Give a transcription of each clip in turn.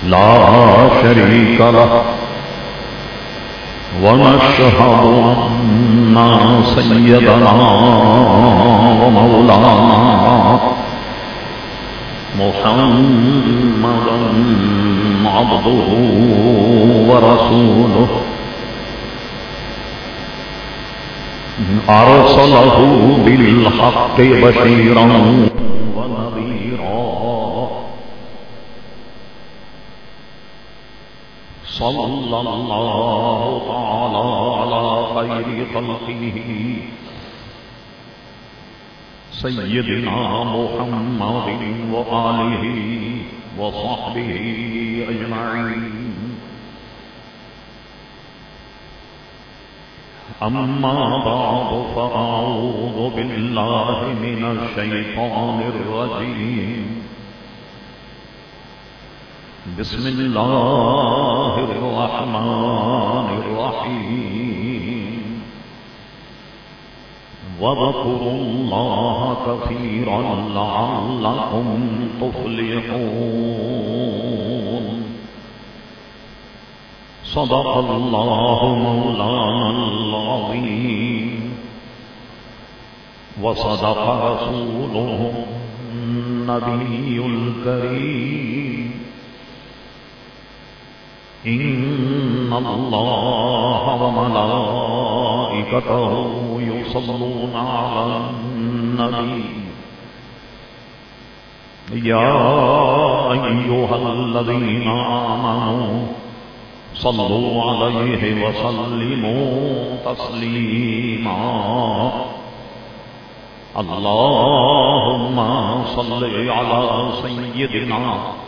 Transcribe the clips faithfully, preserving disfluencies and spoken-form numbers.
لا شريك له ونشهد أن سيدنا ومولانا محمدا عبده ورسوله أرسله بالحق بشيرا ونذيرا صلى الله تعالى على خير خلقه سيدنا محمد وآله وصحبه أجمعين. أما بعد فأعوذ بالله من الشيطان الرجيم. بسم الله الرحمن الرحيم. واذكروا الله كثيرا لعلكم تفلحون. صدق الله مولانا العظيم وصدق رسوله النبي الكريم. إن الله وملائكته يصلون على النبي يا أيها الذين آمنوا صلوا عليه وسلموا تسليما. اللهم صل على سيدنا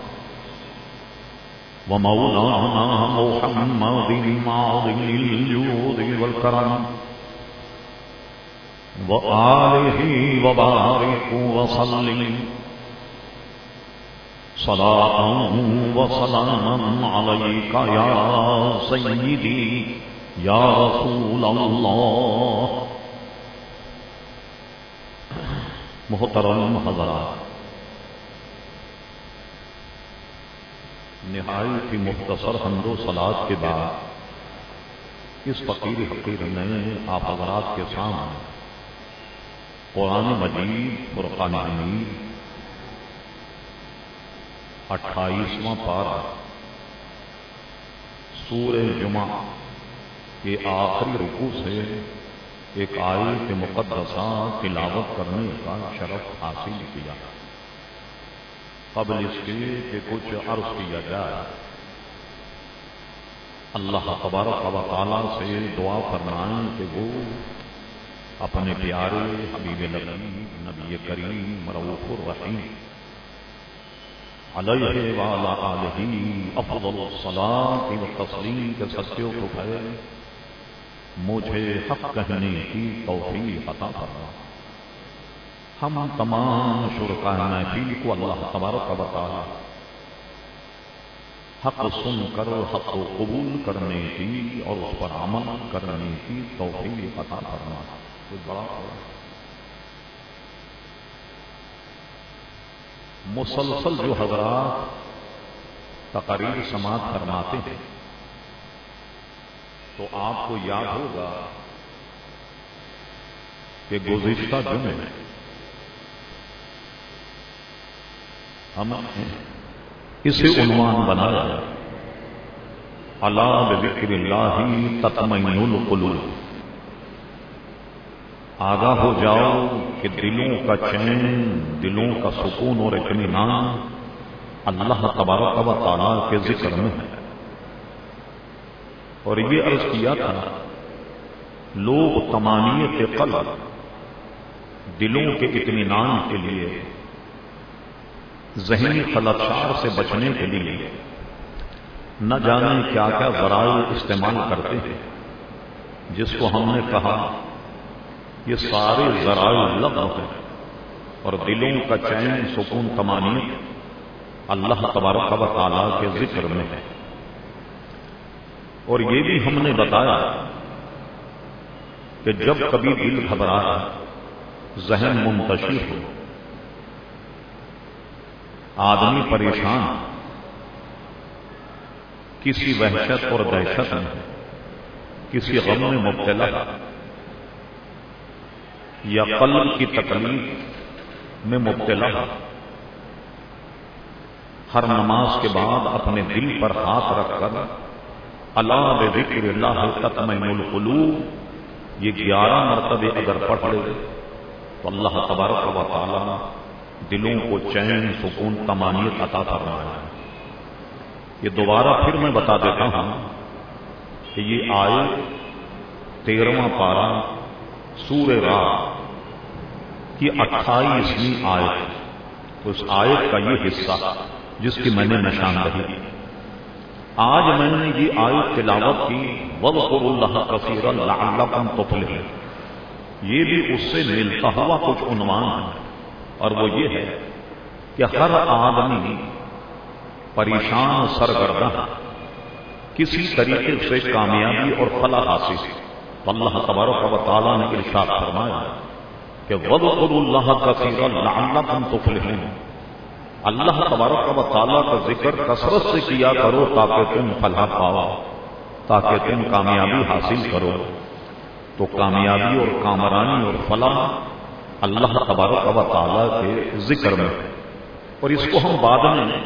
ومولانا محمد معظم الجود والكرم وآله وبارك وسلم صلاة وسلاما عليك يا سيدي يا رسول الله. محترم حضرات، نہایت ہی مختصر حمد و صلات کے بعد اس فقیر حقیر نے آپ حضرات کے سامنے قرآن مجید فرقان حمید اٹھائیسواں پارہ سورہ جمعہ کے آخری رکوع سے ایک آیت مقدسہ تلاوت کرنے کا شرف حاصل کیا. قبل اس کے کہ کچھ عرض کیا جائے، اللہ تبارک و تعالیٰ سے دعا فرمائیں کہ وہ اپنے پیارے حبیب نبی نبی کریم رؤوف الرحیم علیہ وعلی آلہ افضل الصلاۃ والتسلیم کے صدقے کو ہے مجھے حق کہنے کی توفیق عطا فرما. ہم تمام شرکاء محفل کو اللہ تبارک و تعالی حق سن کر حق کو قبول کرنے کی اور اس پر عمل کرنے کی توفیق عطا فرما. کوئی بڑا مسلسل جو حضرات تقاریر سماعت فرماتے ہیں تو آپ کو یاد ہوگا کہ گزشتہ جمعے میں ہم اسے عنوان بنایا الا بذکر اللہ تطمئن القلوب. آگاہ ہو جاؤ کہ دلوں کا چین، دلوں کا سکون اور اطمینان اللہ تبارک و تعالیٰ کے ذکر میں ہے. اور یہ عرض کیا تھا لوگ طمانینۃ قلب، دلوں کے اطمینان کے لیے، ذہنی خلفشار سے بچنے کے لیے نہ جانے کیا کیا ذرائع استعمال کرتے ہیں، جس کو ہم نے کہا یہ سارے ذرائع لغو ہیں اور دلوں کا چین، سکون، طمانینت اللہ تبارک و تعالیٰ کے ذکر میں ہے. اور یہ بھی ہم نے بتایا کہ جب کبھی دل گھبرایا، ذہن منتشر ہو، آدمی پریشان، کسی وحشت اور دہشت میں، کسی غم میں مبتلا یا قلب کی تکلیف میں مبتلا، ہر نماز کے بعد اپنے دل پر ہاتھ رکھ کر الا بذکر اللہ تطمئن القلوب یہ گیارہ مرتبے اگر پڑھ لے تو اللہ تبارک و تعالی دلوں کو چین، سکون، طمانینت عطا فرمائے۔ یہ دوبارہ پھر میں بتا دیتا ہوں کہ یہ آیت تیرہواں پارہ سورہ رعد کی اٹھائیسویں آیت، تو اس آیت کا یہ حصہ جس کی میں نے نشاندہی کی، آج میں نے یہ آیت تلاوت کی وَاذْكُرُوا اللَّهَ كَثِيرًا لَعَلَّكُمْ تُفْلِحُونَ، یہ بھی اس سے ملتا ہوا کچھ عنوان ہے، اور وہ یہ ہے کہ ہر آدمی پریشان سرگرداں کسی طریقے سے کامیابی اور فلاح حاصل، تو اللہ تبارک و تعالیٰ نے ارشاد فرمایا کہ وَاذْكُرُوا اللَّهَ كَثِيرًا لَعَلَّكُمْ تُفْلِحُونَ، اللہ تبارک و تعالیٰ کا ذکر کثرت سے کیا کرو تاکہ تم فلاح پاؤ، تاکہ تم کامیابی حاصل کرو۔ تو کامیابی اور کامرانی اور فلاح اللہ تبارک و تعالیٰ کے ذکر میں، اور اس کو ہم بعد میں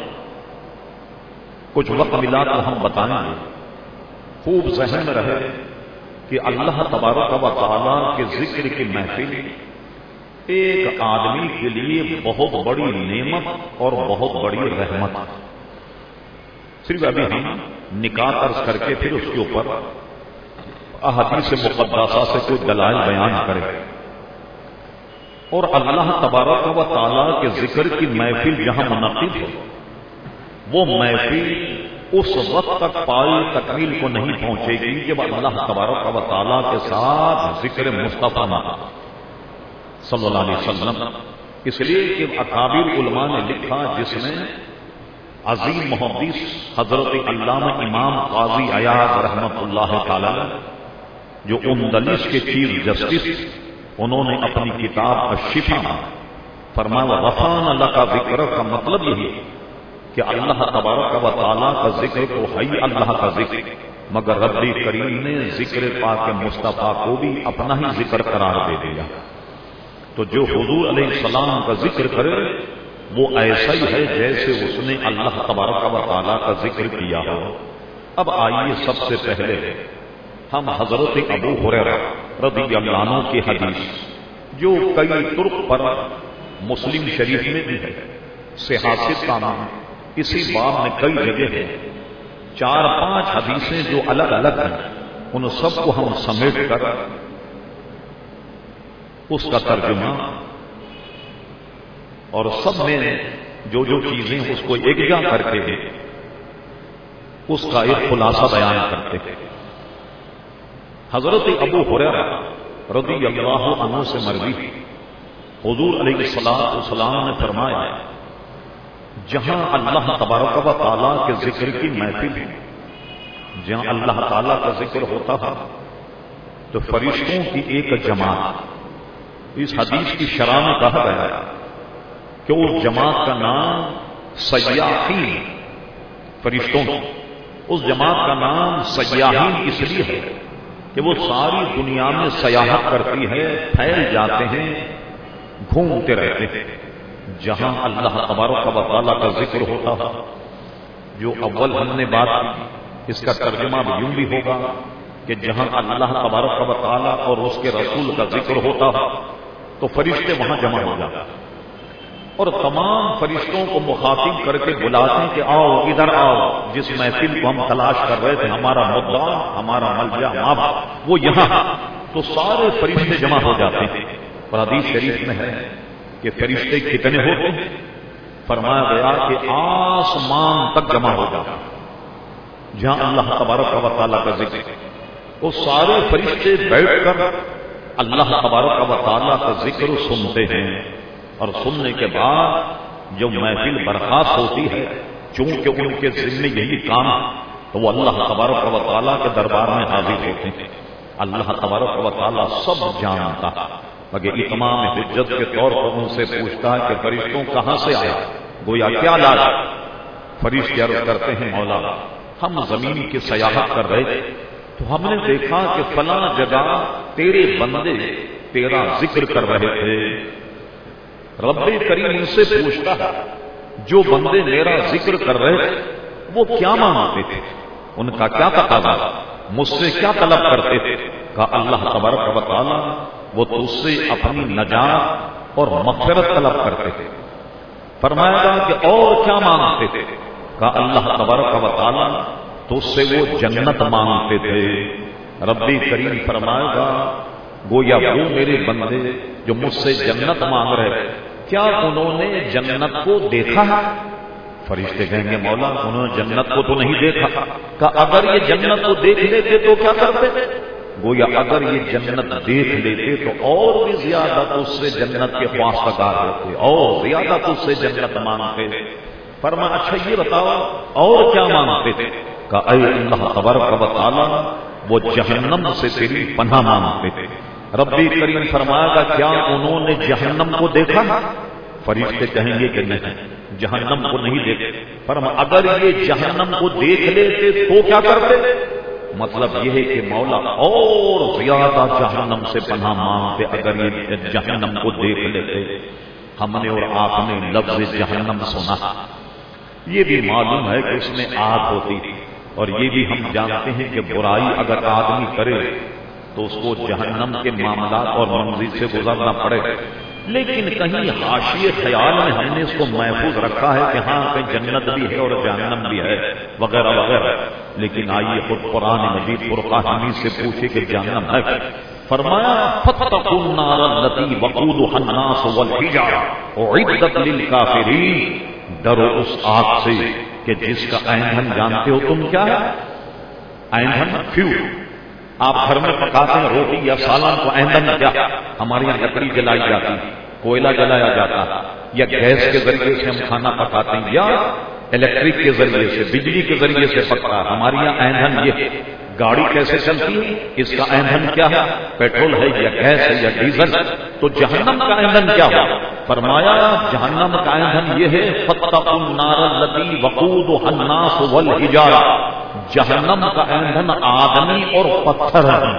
کچھ وقت ملا تو ہم بتائیں گے۔ خوب ذہن میں رہے کہ اللہ تبارک و تعالیٰ کے ذکر کی محفل ایک آدمی کے لیے بہت بڑی نعمت اور بہت بڑی رحمت۔ صرف ابھی ہم نکاح طرز کر کے پھر اس کے اوپر احادیث مقدسہ سے کوئی دلائل بیان کرے، اور اللہ تبارک و تعالیٰ کے ذکر کی محفل جہاں منعقد ہو، وہ محفل اس وقت تک پائے تکمیل کو نہیں پہنچے گی جب اللہ تبارک و تعالیٰ کے ساتھ ذکر مصطفیٰ نہ صلی اللہ علیہ وسلم۔ اس لیے کہ اکابر علماء نے لکھا، جس میں عظیم محدث حضرت علامہ امام قاضی عیاض رحمۃ اللہ تعالی جو اندلس کے چیف جسٹس، انہوں نے اپنی کتاب الشفا فرمایا رفعنا لک ذکر کا مطلب یہی کہ اللہ تبارک و تعالیٰ کا ذکر تو ہے اللہ کا ذکر، مگر رب کریم نے ذکر پاک مصطفیٰ کو بھی اپنا ہی ذکر قرار دے دیا۔ تو جو حضور علیہ السلام کا ذکر کرے وہ ایسا ہی ہے جیسے اس نے اللہ تبارک و تعالیٰ کا ذکر کیا ہو۔ اب آئیے سب سے پہلے ہم حضرت ابو ہریرہ رضی اللہ عنہ کی حدیث، جو کئی طرق پر مسلم شریف میں بھی ہے، صحاحت کا نام اسی باب میں کئی جگہ ہے، چار پانچ حدیثیں جو الگ الگ ہیں، ان سب کو ہم سمیٹ کر اس کا ترجمہ اور سب میں جو جو چیزیں اس کو یکجا کر کے اس کا ایک خلاصہ بیان کرتے ہیں۔ حضرت ابو ہریرہ رضی اللہ عنہ سے مروی حضور علیہ الصلوۃ والسلام نے فرمایا، جہاں اللہ تبارک و تعالیٰ کے ذکر کی محفل ہے، جہاں اللہ تعالیٰ کا ذکر ہوتا تھا، تو فرشتوں کی ایک جماعت، اس حدیث کی شرح میں کہا گیا کہ اس جماعت کا نام سیاحین، فرشتوں کی اس جماعت کا نام سیاحین اس لیے ہے کہ وہ ساری دنیا میں سیاحت کرتی ہے، پھیل جاتے ہیں، گھومتے رہتے ہیں۔ جہاں اللہ تبارک و تعالیٰ کا ذکر ہوتا ہے، جو اول ہم نے بات کی، اس کا ترجمہ بھی یوں بھی ہوگا کہ جہاں اللہ تبارک و تعالیٰ اور اس کے رسول کا ذکر ہوتا ہے تو فرشتے وہاں جمع ہو جاتے ہیں، اور تمام فرشتوں کو مخاطب کر کے بلاتے ہیں کہ آؤ ادھر آؤ، جس محفل کو ہم تلاش کر رہے تھے، ہمارا مدعا، ہمارا ملجا مابع وہ یہاں، تو سارے فرشتے جمع ہو جاتے ہیں۔ اور حدیث شریف میں ہے کہ فرشتے کتنے ہوتے ہیں، فرمایا گیا کہ آسمان تک جمع ہو جاتا، جہاں اللہ تبارک و تعالیٰ کا ذکر، وہ سارے فرشتے بیٹھ کر اللہ تبارک و تعالیٰ کا ذکر سنتے ہیں، اور سننے کے بعد جو محفل برخاست ہوتی ہے، چونکہ ان کے ذمے یہی کام ہے، تو وہ اللہ تبارک و تعالیٰ کے دربار میں حاضر ہوتے ہیں۔ اللہ تبارک و تعالیٰ سب جانتا ہے، مگر اتمام حجت کے طور پر ان سے پوچھتا ہے کہ فرشتوں کہاں سے آئے، گویا کیا لاج؟ فرشتے عرض کرتے ہیں مولا ہم زمین کی سیاحت کر رہے تھے تو ہم نے دیکھا کہ فلاں جگہ تیرے بندے تیرا ذکر کر رہے تھے. رب کریم ان سے پوچھتا ہے جو بندے میرا ذکر کر رہے تھے وہ کیا مانگتے تھے, ان کا کیا تقاضا, مجھ سے کیا طلب کرتے تھے؟ کہا اللہ تبارک و تعالی وہ تجھ سے اپنی نجات اور مغفرت طلب کرتے تھے. فرمایا گا کہ اور کیا مانگتے تھے؟ کہا اللہ تبارک و تعالی تجھ سے وہ جنت مانگتے تھے. ربی کریم فرمائے گا گویا وہ میرے بندے جو مجھ سے جنت مانگ رہے کیا انہوں نے جنت کو دیکھا ہے؟ فرشتے کہیں گے مولا انہوں نے جنت کو تو نہیں دیکھا. کہ اگر یہ جنت کو دیکھ لیتے تو کیا کرتے؟ گویا اگر یہ جنت دیکھ لیتے تو اور بھی زیادہ تو اس سے جنت کے خواستگار ہوتے اور زیادہ تو اس سے جنت مانگتے. فرمایا اچھا یہ بتاؤ اور کیا مانگتے تھے؟ کہ اے اللہ تبارک و تعالی وہ جہنم سے تیری پناہ مانگتے تھے. ربی کریم فرمایا گا کیا انہوں نے جہنم کو دیکھا؟ فرشتے کہیں گے کہ نہیں جہنم کو نہیں دیکھے. فرمایا اگر یہ جہنم کو دیکھ لیتے تو کیا کرتے؟ مطلب یہ ہے کہ مولا اور زیادہ جہنم سے پناہ مانگتے اگر یہ جہنم کو دیکھ لیتے. ہم نے اور آپ نے لفظ جہنم سنا, یہ بھی معلوم ہے کہ اس میں آگ ہوتی تھی اور یہ بھی ہم جانتے ہیں کہ برائی اگر آدمی کرے تو اس کو جہنم کے معاملات اور منزل سے گزرنا پڑے. لیکن کہیں حاشیے خیال میں ہم نے اس کو محفوظ رکھا ہے کہ ہاں کہیں جنت بھی ہے اور جہنم بھی ہے وغیرہ وغیرہ. لیکن آئیے خود قرآن مجید فرقان حمید سے پوچھے کہ جہنم ہے. فرمایا فاتقوا النار التي وقودها الناس والحجارة اعدت للكافرين, ڈرو اس آگ سے کہ جس کا ایندھن جانتے ہو تم کیا ہے؟ ایندھن فیول. آپ گھر میں پکاتے ہیں روٹی یا سالن کو ایندھن کیا؟ ہمارے یہاں لکڑی جلائی جاتی, کوئلہ جلایا جاتا, یا گیس کے ذریعے سے ہم کھانا پکاتے ہیں, یا الیکٹرک کے ذریعے سے بجلی کے ذریعے سے پکتا. ہمارے یہاں ایندھن یہ گاڑی کیسے چلتی ہے اس کا ایندھن کیا ہے؟ پیٹرول ہے یا گیس ہے یا ڈیزل. تو جہنم کا ایندھن کیا ہو؟ فرمایا جہنم کا ایندھن یہ ہے فاتقوا النار التي وقودها الناس والحجارة. جہنم کا ایندھن آدمی اور پتھر ہے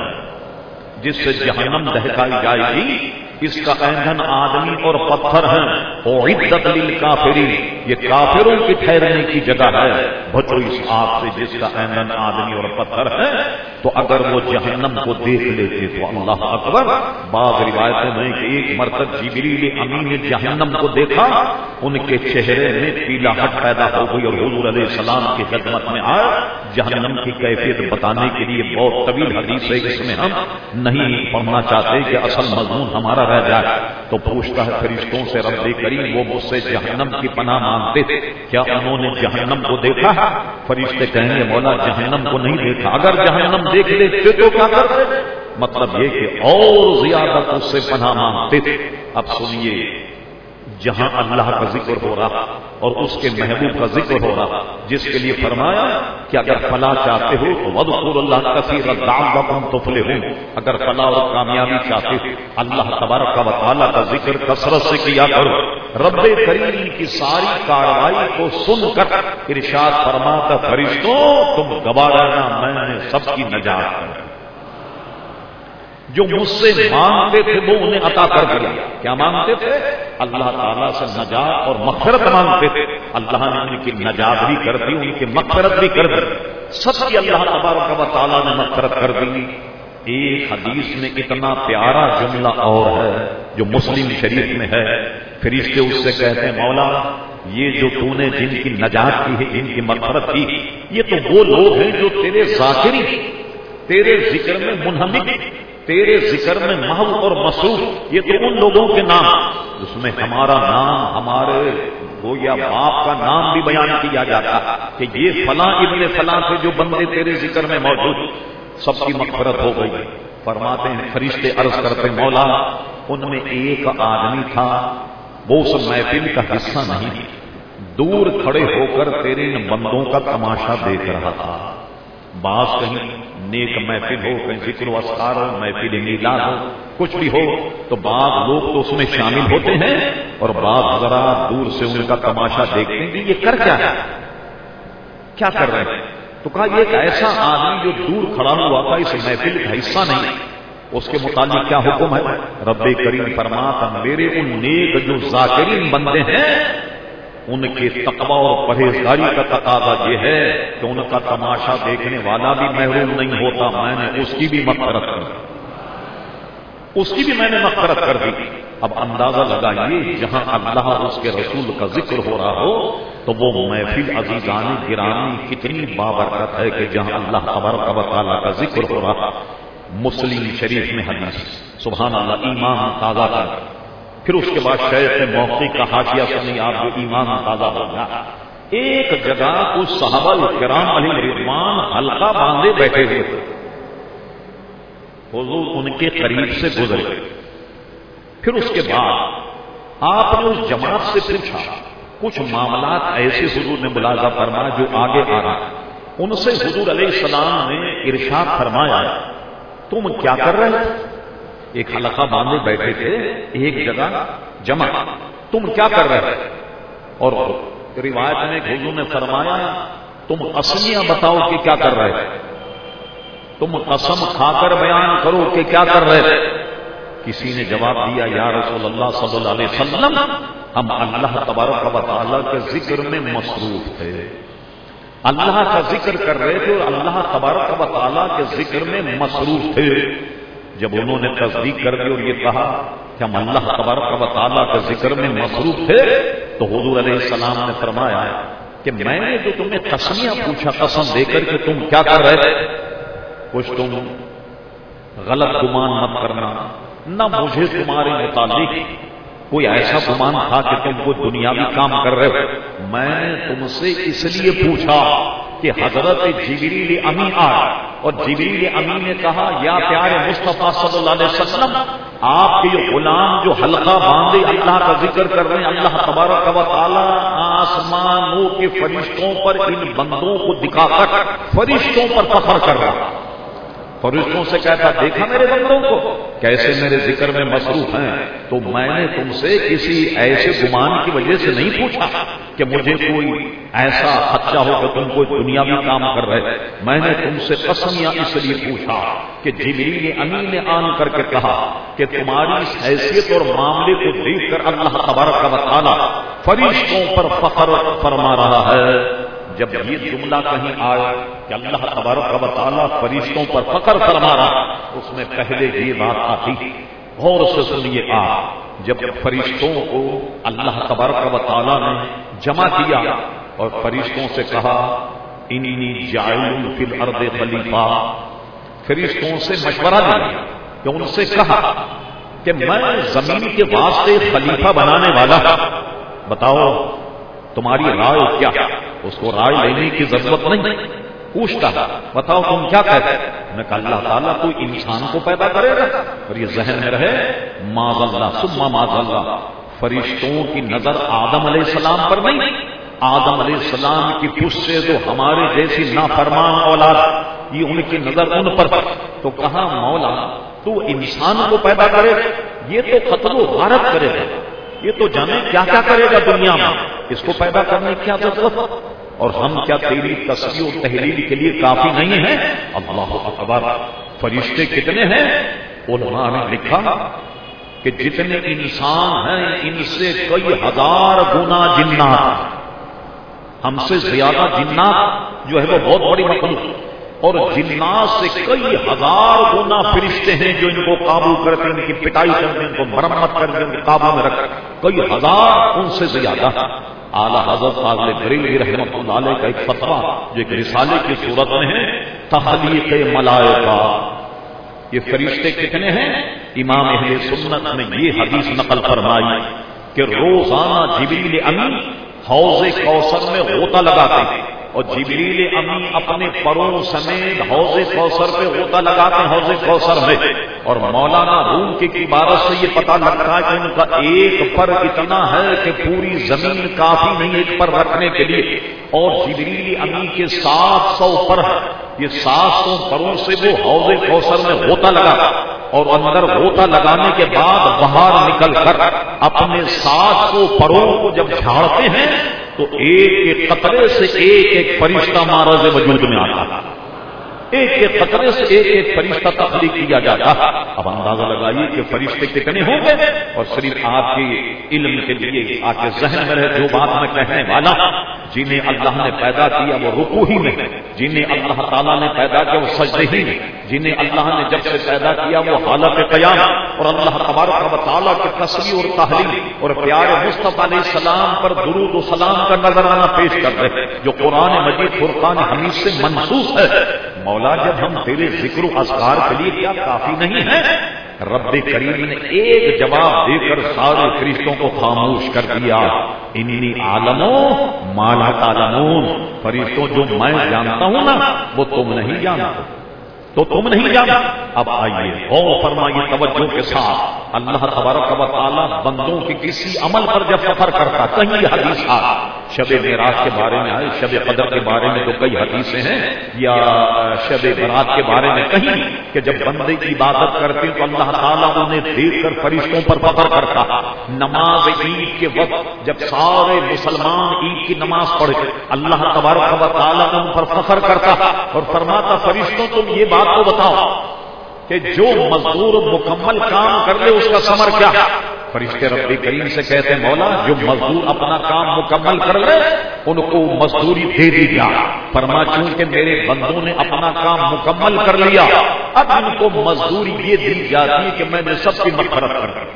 جس سے جہنم دہکائی جائے گی. اس کا ایندھن آدمی اور پتھر ہیں. اعدت للکافرین, یہ کافروں کی ٹھہرنے کی جگہ ہے. بچو اس آگ سے جس کا ایندھن آدمی اور پتھر ہے. تو اگر وہ جہنم کو دیکھ لیتے تو اللہ اکبر. بعض روایتوں میں کہ ایک مرتبہ جبریل امین نے جہنم کو دیکھا, ان کے چہرے میں پیلاہٹ پیدا ہو گئی اور حضور علیہ السلام کی خدمت میں آئے. جہنم کی کیفیت بتانے کے لیے بہت طویل حدیث ہے, اس میں ہم نہیں پڑھنا چاہتے کہ اصل مضمون ہمارا رہ جائے. تو پوچھتا ہے فرشتوں سے رب کریم وہ مجھ سے جہنم کی پناہ مانگتے تھے کیا انہوں نے جہنم کو دیکھا؟ فرشتے کہیں گے مولا جہنم کو نہیں دیکھا. اگر جہنم دیکھ لیتے تو کیا کرتے؟ مطلب یہ کہ اور زیادہ اس سے پناہ مانگتے تھے. اب سنیے, جہاں اللہ کا ذکر ہو رہا اور اس کے محبوب کا ذکر ہو رہا, جس کے لیے فرمایا کہ اگر فلاح چاہتے ہو تو وَاذْكُرُوا اللَّهَ كَثِيرًا لَعَلَّكُمْ تُفْلِحُونَ. اگر فلاح اور کامیابی چاہتے ہو اللہ تبارک و تعالیٰ کا ذکر کثرت سے کیا کرو. رب کریم کی ساری کارروائی کو سن کر ارشاد فرماتا فرشتوں تم گواہ رہنا میں نے سب کی نجات کر. جو مجھ سے مانگتے تھے وہ انہیں عطا کر دیا. کیا مانگتے تھے؟ اللہ تعالیٰ سے نجات اور مغفرت مانگتے تھے. اللہ نے ان کی نجات بھی کر دی, ان کی مغفرت بھی کر دی. سب کی اللہ تبارک و تعالیٰ نے مغفرت کر دی. ایک حدیث میں اتنا پیارا جملہ اور ہے جو مسلم شریف میں ہے. فرشتے اس سے کہتے ہیں مولا یہ جو تو نے جن کی نجات کی ہے جن کی مغفرت کی, یہ تو وہ لوگ ہیں جو تیرے ذاکری, تیرے ذکر میں منہمک, تیرے ذکر میں محو اور مصروف. یہ تو ان لوگوں کے نام جس میں ہمارا نام, ہمارے گویا باپ کا نام بھی بیان کیا جاتا کہ یہ فلاں ابن فلاں سے جو بندے تیرے ذکر میں موجود, سب کی مغفرت ہو گئی. فرماتے ہیں فرشتے عرض کرتے مولا ان میں ایک آدمی تھا وہ اس محفل کا حصہ نہیں, دور کھڑے ہو کر تیرے ان بندوں کا تماشا دیکھ رہا تھا. بعض کہیں نیک محفل ہو, کہیں ذکر و اذکار ہو, محفل میلاد ہو, کچھ بھی ہو تو بعض لوگ تو اس میں شامل ہوتے ہیں اور بعض حضرات دور سے ان کا تماشا دیکھتے ہیں. یہ کر کیا ہے, کیا کر رہے ہیں؟ تو کہا یہ ایک ایسا آدمی جو دور کھڑا ہوا تھا اس محفل کا حصہ نہیں، اس کے متعلق کیا حکم ہے؟ رب کریم فرماتا میرے ان نیک جو ذاکرین بندے ہیں ان کے تقوی اور پرہیزگاری کا تقاضا یہ ہے کہ ان کا تماشا دیکھنے والا بھی محروم نہیں ہوتا، میں نے اس کی بھی مغفرت کر دی، اس کی بھی میں نے مغفرت کر دی۔ اب اندازہ لگائیے جہاں اللہ اور اس کے رسول کا ذکر ہو رہا ہو تو وہ محفل عزیزان گرامی کتنی بابرکت ہے کہ جہاں اللہ تبارک و تعالیٰ کا ذکر ہو رہا۔ مسلم شریف میں حدیث، سبحان اللہ، ایمان تازہ کر، پھر اس کے بعد شیخ موقع کا حاشیہ سنی آپ جو ایمان تازہ ہو گیا۔ ایک جگہ کچھ صحابہ کرام علیہ رضوان حلقہ باندھے بیٹھے ہوئے تھے، حضور ان کے قریب سے گزرے، پھر اس کے بعد آپ نے اس جماعت سے پوچھا، کچھ معاملات ایسے حضور نے ملاحظہ فرمایا جو آگے آ رہا، ان سے حضور علیہ السلام نے ارشاد فرمایا تم کیا کر رہے ہیں؟ ایک حلقہ باندھے بیٹھے تھے ایک جگہ جمع، تم کیا کر رہے ہیں؟ اور روایت میں حضور نے فرمایا تم قسمیاں بتاؤ کہ کیا کر رہے ہیں، تم قسم کھا کر بیان کرو کہ کیا کر رہے ہیں۔ کسی نے جواب دیا یا رسول اللہ صلی اللہ علیہ وسلم ہم اللہ تبارک و تعالیٰ کے ذکر میں مصروف تھے، اللہ کا ذکر کر رہے تھے اور اللہ تبارک و تعالیٰ کے ذکر میں مصروف تھے۔ جب انہوں نے تصدیق کر دی اور یہ کہا کہ ہم اللہ تبارک و تعالیٰ کے ذکر میں مصروف تھے تو حضور علیہ السلام نے فرمایا کہ میں نے جو تمہیں قسمیاں پوچھا قسم دے کر کہ تم کیا کر رہے تھے، کچھ تم غلط گمان مت کرنا، نہ مجھے تمہارے متعلق کوئی ایسا گمان تھا کہ تم کوئی دنیاوی کام کر رہے ہو، میں نے تم سے اس لیے پوچھا کہ حضرت جبریل امی آئے اور جبریل امی نے کہا یا پیارے مصطفیٰ صلی اللہ علیہ وسلم آپ کے یہ غلام جو حلقہ باندھے اللہ کا ذکر کر رہے ہیں، اللہ تبارک و تعالیٰ آسمانوں کے فرشتوں پر ان بندوں کو دکھا کر فرشتوں پر فخر کر رہا، فرشتوں سے کہتا دیکھا میرے بندوں کو کیسے میرے ذکر میں مصروف ہیں، تو میں نے تم سے کسی ایسے گمان کی وجہ سے نہیں پوچھا کہ مجھے کوئی ایسا خدشہ ہو کہ تم کوئی دنیاوی کام کر رہے، میں نے تم سے قسمیاں اس لیے پوچھا کہ جبریل امین نے آن کر کے کہا کہ تمہاری اس حیثیت اور معاملے کو دیکھ کر اللہ تبارک و تعالیٰ فرشتوں پر فخر فرما رہا ہے۔ جب یہ جملہ کہیں آیا کہ اللہ تبارک و تعالیٰ فرشتوں پر فخر فرما رہا، اس میں پہلے یہ بات آتی، غور سے سنیے آپ، جب فرشتوں کو اللہ تبارک و تعالیٰ نے جمع کیا اور فرشتوں سے کہا انی جاعل فی الارض خلیفہ، فرشتوں سے مشورہ لیا کہ ان سے کہا کہ میں زمین کے واسطے خلیفہ بنانے والا، بتاؤ تمہاری رائے کیا؟ اس کو رائے لینے کی ضرورت نہیں، پوچھتا بتاؤ تم کیا کہتے ہیں؟ میں کہا اللہ تعالیٰ کوئی انسان کو پیدا کرے گا، اور یہ ذہن میں رہے معاذ اللہ ثم معاذ اللہ، فرشتوں کی نظر آدم علیہ السلام پر نہیں، آدم علیہ السلام کی پشت سے جو ہمارے جیسی نافرمان اولاد یہ ان کی نظر ان پر، تو کہا مولا تو انسان کو پیدا کرے، یہ تو قتل و غارت کرے گا، یہ تو جانے کیا کیا کرے گا دنیا میں، اس کو پیدا کرنے کی کیا ضرورت، اور ہم کیا تیری تصویر و تحلیل کے لیے کافی نہیں ہیں؟ اللہ اکبر، فرشتے کتنے ہیں؟ علماء نے لکھا کہ جتنے انسان ہیں ان سے کئی ہزار گنا جنات، ہم سے زیادہ جنات جو ہے وہ بہت بڑی مخلوق، اور جنات سے کئی ہزار گنا فرشتے ہیں جو ان کو قابو کرتے ہیں، ان کی پٹائی کرتے ہیں، ان کو مرمت کر کے ان کے قابو میں رکھ، کئی ہزار ان سے زیادہ۔ اعلیٰ حضرت فاضل بریلوی رحمۃ اللہ علیہ کا ایک فتویٰ جو ایک رسالے کی صورت میں ہے، تخلیق ملائکہ، یہ فرشتے کتنے ہیں؟ امام اہل سنت نے یہ حدیث نقل فرمائی کہ روزانہ جبریل امین حوض کوثر میں غوطہ لگاتے ہیں، اور جبریل امین اپنے پروں سمیت حوض کوثر پہ غوطہ لگاتے ہیں حوض کوثر میں، اور مولانا روم کی عبارت سے یہ پتہ لگتا ہے کہ ان کا ایک پر اتنا ہے کہ پوری زمین کافی نہیں ایک پر رکھنے کے لیے، اور جبریل امین کے سات سو پر ہے، یہ سات سو پروں سے وہ حوض کوثر میں غوطہ لگا، اور اندر غوطہ لگانے کے بعد باہر نکل کر اپنے سات سو پروں کو جب جھاڑتے ہیں تو ایک ایک قطرے سے ایک ایک فرشتہ معرض وجود میں آتا، ایک ایک قطرے سے ایک ایک فرشتہ تخلیق کیا جاتا۔ اب اندازہ لگائیے کہ فرشتے کتنے ہوں گے، اور صرف آپ کے علم کے لیے آپ کے ذہن میں رہے جو بات میں کہنے والا، جنہیں اللہ نے پیدا کیا وہ رکوع ہی میں، جنہیں اللہ تعالیٰ نے پیدا کیا وہ سجدے ہی میں، جنہیں اللہ نے جب سے پیدا کیا وہ حالت قیام، اور اللہ تبارک و تعالیٰ کے تسبیح اور تحلیل اور پیارے مصطفیٰ علیہ السلام پر درود و سلام کا نظرانہ پیش کر رہے جو قرآن مجید فرقان حمید سے منسوخ ہے۔ مولا جب ہم تیرے ذکر و اذکار کے لیے کیا کافی نہیں ہے؟ رب کریم نے ایک جواب دے کر سارے فرشتوں کو خاموش کر دیا، انی عالموں ما لا تعلمون، فرشتوں جو میں جانتا ہوں نا وہ تم نہیں جانتے، تو تم نہیں جانتے۔ اب آئیے غور فرمائیے توجہ کے ساتھ، اللہ تبارک و تعالیٰ بندوں کے کسی عمل پر جب فخر کرتا، کہیں حدیث آ شب معراج کے بارے میں آئے، شب قدر کے بارے میں تو کئی حدیثیں ہیں، یا شب برات کے بارے میں کہیں کہ جب بندے کی عبادت کرتے تو اللہ تعالیٰ انہیں دیکھ کر فرشتوں پر فخر کرتا۔ نماز عید کے وقت جب سارے مسلمان عید کی نماز پڑھے اللہ تبارک و تعالیٰ ان پر فخر کرتا اور فرماتا فرشتوں تم یہ بات کو بتاؤ کہ جو مزدور مکمل کام کر لے اس کا ثمر کیا؟ فرشتے رب کریم سے کہتے ہیں مولا جو مزدور اپنا کام مکمل کر لے ان کو مزدوری دے دی جائے۔ فرما چونکہ میرے بندوں نے اپنا کام مکمل کر لیا اب ان کو مزدوری یہ دی جاتی ہے کہ میں نے سب کی مغفرت کر دی۔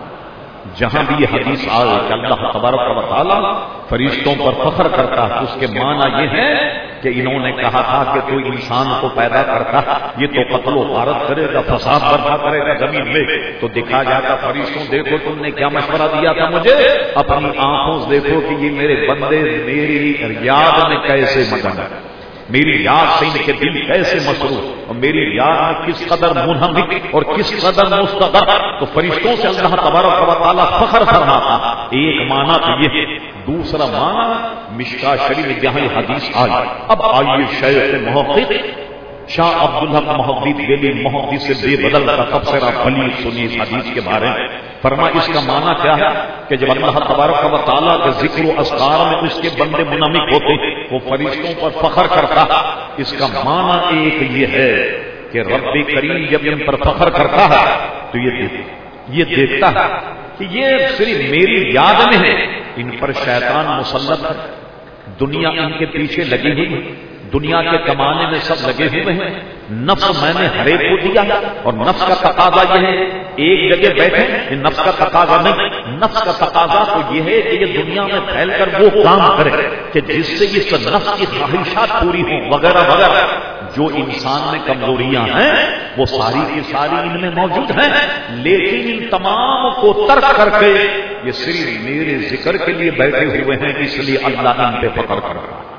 جہاں بھی یہ حدیث آئے کہ اللہ تبارک و تعالیٰ فرشتوں پر فخر کرتا ہے اس کے معنی یہ ہے کہ انہوں نے کہا تھا کہ تو انسان کو پیدا کرتا یہ تو قتل و غارت کرے گا، فساد برپا کرے گا زمین میں، تو دکھا جاتا فرشتوں دیکھو تم نے کیا مشورہ دیا تھا مجھے، اپنی آنکھوں سے دیکھو کہ یہ میرے بندے میری یاد میں کیسے مگن ہے، میری یاد سے ان کے دل کیسے مسرور اور میری یاد میں کس قدر منہمک اور کس قدر مستقر، تو فرشتوں سے اللہ تبارک و تعالیٰ فخر فرماتا۔ ایک معنی تو یہ، دوسرا معنی مشکاۃ شریف میں جہاں یہ حدیث آئی۔ اب آئیے شیخ محقق شاہ عبدالحق محدث دہلوی محدث سے بے بدل کا تبصرہ بلیغ سنی اس حدیث کے بارے میں۔ فرما اس کا معنی کیا ہے کہ جب اللہ تبارک و تعالیٰ کے ذکر و اذکار میں اس کے بندے منہمک ہوتے وہ فرشتوں پر فخر کرتا، اس کا معنی ایک یہ ہے کہ رب کریم جب ان پر فخر کرتا ہے تو یہ یہ دیکھتا ہے کہ یہ صرف میری یاد میں ہے، ان پر شیطان مسلط ہے، دنیا ان کے پیچھے لگی ہوئی ہے، دنیا کے کمانے میں سب لگے ہوئے ہیں، نفس میں نے ہر ایک کو دیا اور نفس کا تقاضا یہ ہے ایک جگہ بیٹھے، یہ نفس کا تقاضا نہیں، نفس کا تقاضا تو یہ ہے کہ یہ دنیا میں پھیل کر وہ کام کرے کہ جس سے اس نفس کی خواہشات پوری ہوں وغیرہ وغیرہ۔ جو انسان میں کمزوریاں ہیں وہ ساری کی ساری ان میں موجود ہیں، لیکن ان تمام کو ترک کر کے یہ صرف میرے ذکر کے لیے بیٹھے ہوئے ہیں، اس لیے اللہ ان پہ فخر کر رہا ہے۔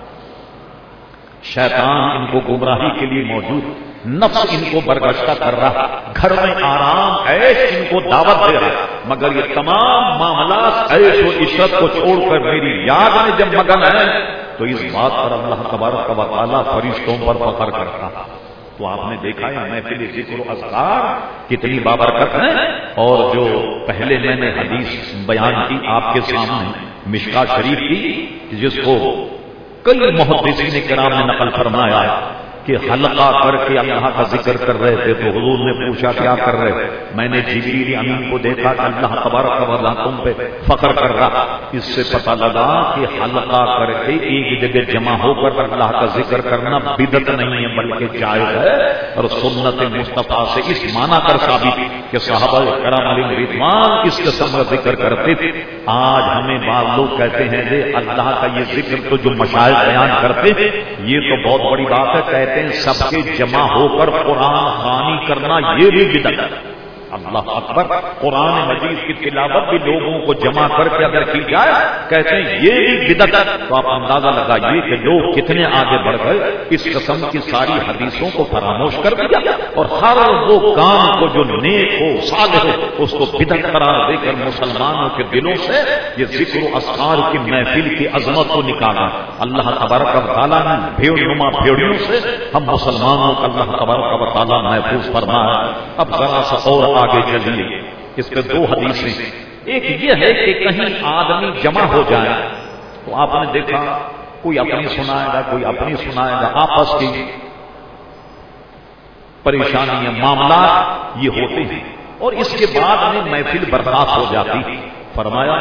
شیطان ان کو گمراہی کے لیے موجود، نفس ان کو برگشتہ کر رہا، گھر میں آرام عیش ان کو دعوت دے رہا، مگر یہ تمام معاملات عیش و عشرت کو چھوڑ کر میری یاد میں جب مگن ہے تو اس بات پر اللہ تبارک و تعالیٰ فرشتوں پر فخر کرتا۔ تو آپ نے دیکھا ہے محفل ذکر و اذکار کتنی بابرکت ہے، اور جو پہلے میں نے حدیث بیان کی آپ کے سامنے مشکاۃ شریف کی جس کو کئی محدثین کرام نے نقل فرمایا کہ حلقہ کر کے اللہ کا ذکر کر رہے تھے تو حضور نے پوچھا کیا کر رہے تھے، میں نے جبریل امین کو دیکھا کہ اللہ تبارک و تعالیٰ تم پہ فخر کر رہا۔ اس سے پتہ لگا کہ حلقہ کر کے ایک جگہ جمع ہو کر اللہ کا ذکر کرنا بدعت نہیں ہے بلکہ جائز ہے، اور سنت مصطفیٰ سے اس معنی کر ثابت کہ صحابہ کرام علیہ رضوان اس قسم کا ذکر کرتے تھے۔ آج ہمیں بعض لوگ کہتے ہیں کہ اللہ کا یہ ذکر تو جو مشائخ بیان کرتے ہیں یہ تو بہت بڑی بات ہے، کہتے سب کے جمع ہو کر قرآن خوانی کرنا یہ بھی بدعت ہے۔ اللہ اکبر، قرآن مجید کی تلاوت بھی لوگوں کو جمع کر کے اگر کی جائے کہتے ہیں یہ بھی بدعت ہے، تو آپ اندازہ لگائیے کہ لوگ کتنے آگے بڑھ گئے، اس قسم کی ساری حدیثوں کو فراموش کر دیا اور ہر وہ کام کو جو نیک ہو صالح ہو اس کو بدعت قرار دے کر مسلمانوں کے دلوں سے یہ ذکر و اذکار کی محفل کی عظمت کو نکالا۔ اللہ تبارک و تعالیٰ نے بھیڑ نما بھیڑیوں سے ہم مسلمانوں کا اللہ تبارک و تعالیٰ محفوظ فرمایا۔ اب ذرا سا اور آگے چلیے، اس پہ دو حدیثیں، ایک یہ ہے کہ کہیں آدمی جمع ہو جائے تو آپ نے دیکھا کوئی اپنی سنائے گا، کوئی اپنی سنائے گا، آپس کی پریشانیاں معاملات یہ ہوتے ہیں، اور اس کے بعد میں محفل برخاست ہو جاتی۔ فرمایا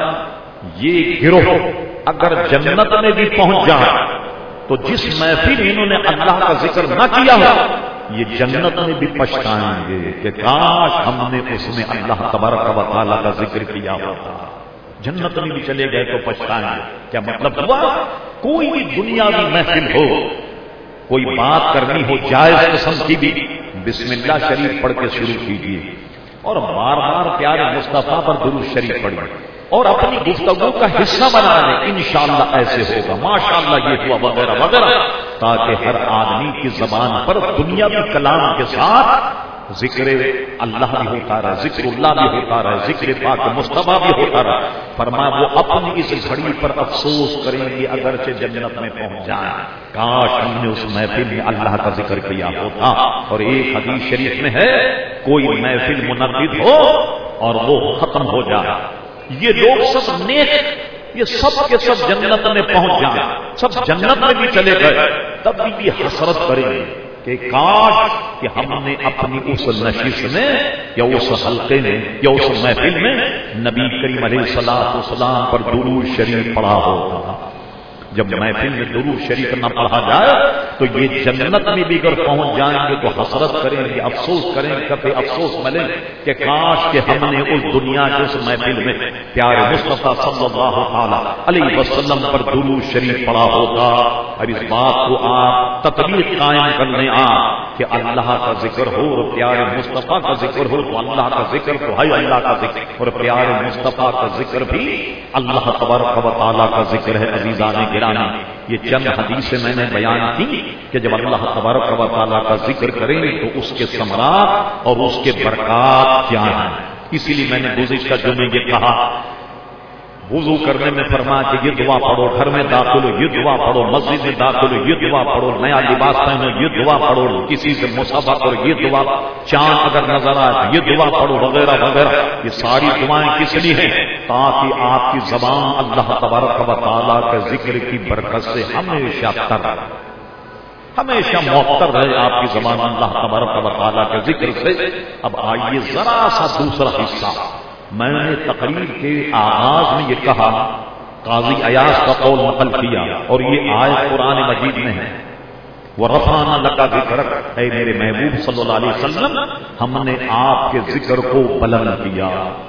یہ گروہ اگر جنت میں بھی پہنچ جائے تو جس محفل انہوں نے اللہ کا ذکر نہ کیا ہو یہ جنت میں بھی پچھتائیں گے کہ کاش ہم نے اس میں اللہ تبارک و تعالیٰ کا ذکر کیا ہوتا۔ جنت میں بھی چلے گئے تو پچھتائیں گے۔ کیا مطلب ہوا؟ کوئی بھی دنیاوی محفل ہو، کوئی بات کرنی ہو جائز قسم کی بھی، بسم اللہ شریف پڑھ کے شروع کیجیے اور بار بار پیارے مصطفیٰ پر درود شریف پڑھیے اور اپنی گفتگو کا حصہ بنا لیں۔ انشاءاللہ ایسے ہوگا، ماشاءاللہ یہ ہوا وغیرہ وغیرہ، تاکہ ہر آدمی کی زبان پر دنیاوی کلام کے ساتھ ذکر اللہ بھی ہوتا رہا، ذکر اللہ بھی ہوتا رہا، ذکر پاک مصطفیٰ بھی ہوتا رہا۔ فرمایا وہ اپنی اس گھڑی پر افسوس کریں گے اگرچہ جنت میں پہنچ جائیں، کاش ہم نے اس محفل میں اللہ کا ذکر کیا ہوتا۔ اور ایک حدیث شریف میں ہے کوئی محفل منعقد ہو اور وہ ختم ہو جائے، یہ لوگ سب نیک، یہ سب کے سب جنت میں پہنچ جائیں، سب جنت میں بھی چلے گئے، تب بھی یہ حسرت کریں گے کہ کاش کہ ہم نے اپنی اس نشست میں یا اس حلقے میں یا اس محفل میں نبی کریم علیہ الصلوۃ والسلام پر درود شریف پڑھا ہوتا۔ جب محفل میں درود شریف نہ پڑھا جائے تو یہ جنت میں بھی اگر پہنچ جائیں گے تو حسرت کریں گے، افسوس کریں گے، کبھی افسوس ملے کہ کاش کہ ہم نے اس دنیا کے اس محفل میں پیارے مصطفیٰ صلی اللہ تعالی علیہ وسلم پر درود شریف پڑھا ہوتا۔ اور اس بات کو آپ تطبیق قائم کرنے آ کہ اللہ کا ذکر ہو اور پیارے مصطفیٰ کا ذکر ہو تو اللہ کا ذکر تو ہے اللہ کا ذکر، اور پیارے مصطفیٰ کا ذکر بھی اللہ تبارک و تعالیٰ کا ذکر ہے۔ عزیزان گرامی، یہ چند حدیثیں میں نے بیان کی کہ جب اللہ تبارک و تعالیٰ کا ذکر کریں گے تو اس کے ثمرات اور اس کے برکات کیا ہیں۔ اسی لیے میں نے گزشتہ جمعے یہ کہا وضو کرنے میں فرمایا کہ یہ دعا پڑھو، گھر میں داخل ہو یہ دعا پڑھو، مسجد میں داخل ہو یہ دعا پڑھو، نیا لباس پہنو یہ دعا پڑھو، کسی سے مصافحہ کرو یہ دعا، چاند اگر نظر آئے تو یہ دعا پڑھو وغیرہ وغیرہ۔ یہ ساری دعائیں کس لیے ہیں؟ تاکہ آپ کی زبان اللہ تبارک و تعالیٰ کے ذکر کی برکت سے ہمیشہ تر ہمیشہ معطر رہے آپ کی زبان اللہ تبارک و تعالیٰ کے ذکر سے۔ اب آئیے ذرا سا دوسرا حصہ، میں نے تقریر کے آغاز میں یہ کہا، قاضی ایاز کا قول نقل کیا اور یہ آیت قرآن مجید میں ہے، وَرَفَعْنَا لَكَ ذِكْرَكَ، اے میرے محبوب صلی اللہ علیہ وسلم ہم نے آپ کے ذکر کو بلند کیا۔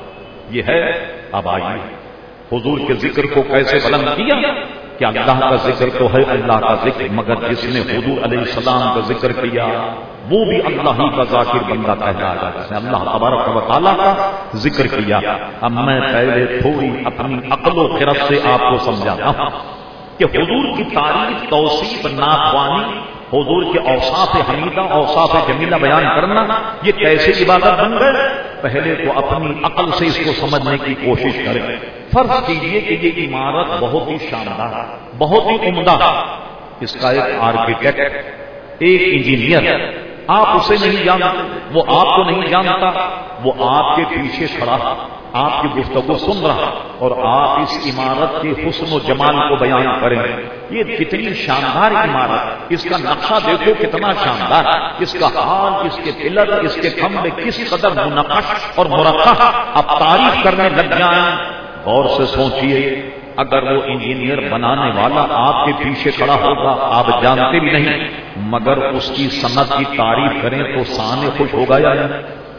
یہ ہے۔ اب آئیے حضور کے ذکر کو کیسے بلند کیا؟ کہ اللہ کا ذکر تو ہے اللہ کا ذکر، مگر جس نے حضور علیہ السلام کا ذکر کیا وہ بھی اللہ ہی کا ذاکر بندہ کہلاتا ہے، جس نے اللہ تبارک و تعالیٰ کا ذکر کیا۔ اب میں پہلے تھوڑی اپنی عقل و خرد سے آپ کو سمجھاتا ہوں کہ حضور کی تعریف، توصیف، ناخوانی، حضور کے اوصاف حمیدہ، اوصاف جمیلہ بیان کرنا یہ کیسے عبادت بن گئے؟ پہلے تو اپنی عقل سے اس کو سمجھنے کی کوشش کریں۔ فرض کیجئے کہ یہ عمارت بہت ہی شاندار، بہت ہی عمدہ، اس کا ایک آرکیٹیکٹ، ایک انجینئر، آپ اسے نہیں جانتے، وہ آپ کو نہیں جانتا، وہ آپ کے پیچھے کھڑا آپ کی گفتگو سن رہا اور آپ اس عمارت کے حسن و جمال کو بیان کریں، یہ کتنی شاندار عمارت، اس کا نقشہ دیکھو کتنا شاندار، اس کا حال، اس کے پلر، اس کے کھمبے کس قدر منقش اور مرقع، اب تعریف کرنے لگ جائیں۔ غور سے سوچئے، اگر وہ انجینئر بنانے والا آپ کے پیچھے کھڑا ہوگا، آپ جانتے بھی نہیں، مگر اس کی صنعت کی تعریف کریں تو سانے خوش ہوگا یا نہیں؟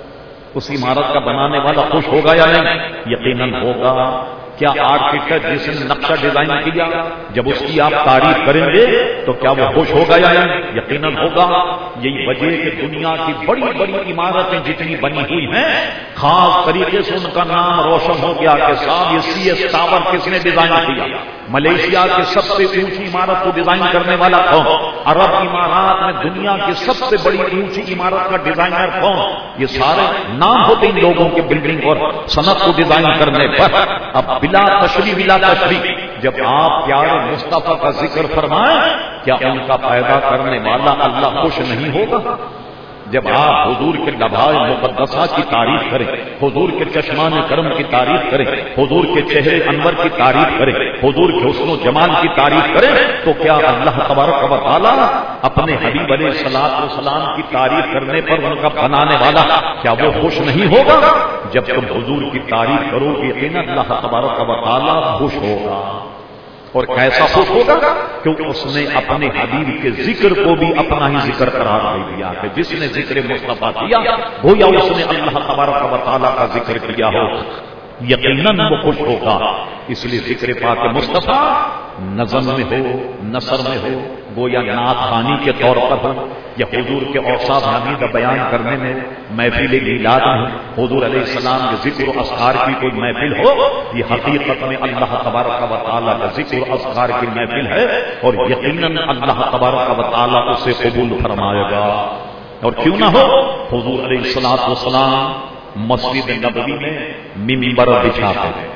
اس عمارت کا بنانے والا خوش ہوگا یا نہیں؟ یقیناً ہوگا۔ کیا آرکیٹیکٹ جس نے نقشہ ڈیزائن کیا جب اس کی آپ تعریف کریں گے تو کیا وہ خوش ہوگا یا نہیں؟ یقیناً ہوگا۔ یہی وجہ کہ دنیا کی بڑی بڑی عمارتیں جتنی بنی ہوئی ہیں خاص طریقے سے ان کا نام روشن ہو گیا کہ صاحب یہ سی ایس ٹاور کس نے ڈیزائن کیا، ملیشیا کے سب سے اونچی عمارت کو ڈیزائن کرنے والا کون، عرب امارات میں دنیا کی سب سے بڑی اونچی عمارت کا ڈیزائنر کون، یہ سارے نام ہوتے ہیں لوگوں کے بلڈنگ اور صنعت کو ڈیزائن کرنے پر۔ اب بلا تشریح بلا تشریح جب آپ پیارے مصطفیٰ کا ذکر فرمائیں، کیا ان کا پیدا کرنے والا اللہ خوش نہیں ہوگا؟ جب آپ حضور کے لبھائے مقدسہ کی تعریف کریں، حضور کے چشمان کرم کی تعریف کریں، حضور کے چہرے انور کی تعریف کریں، حضور کے حسن و جمال کی تعریف کریں، تو کیا اللہ تبارک و تعالی اپنے حبیب علیہ الصلوۃ والسلام کی تعریف کرنے پر ان کا بنانے والا کیا وہ خوش نہیں ہوگا؟ جب تم حضور کی تعریف کرو گے یقیناً اللہ تبارک و تعالی خوش ہوگا. اور کیسا خوش ہوگا؟ کیونکہ اس نے اپنے حبیب کے ذکر کو بھی اپنا ہی ذکر قرار دے دیا کہ جس نے ذکر مصطفیٰ کیا گویا اس نے اللہ تبارک و تعالیٰ کا ذکر کیا ہو، یقیناً وہ خوش ہوگا. اس لیے ذکر پاک مصطفیٰ نظم میں ہو، نثر میں ہو، گویا نعت خوانی کے طور پر ہو، یا حضور کے اوصاف حمید بیان کرنے میں، محفل میلاد میں حضور علیہ السلام کے ذکر و اذکار کی کوئی محفل ہو، یہ حقیقت میں اللہ تبارک و تعالیٰ کا ذکر و اذکار کی محفل ہے، اور یقیناً اللہ تبارک و تعالیٰ اسے قبول فرمائے گا. اور کیوں نہ ہو، حضور علیہ الصلوۃ والسلام مسجد نبوی میں منبر بچھاتے ہیں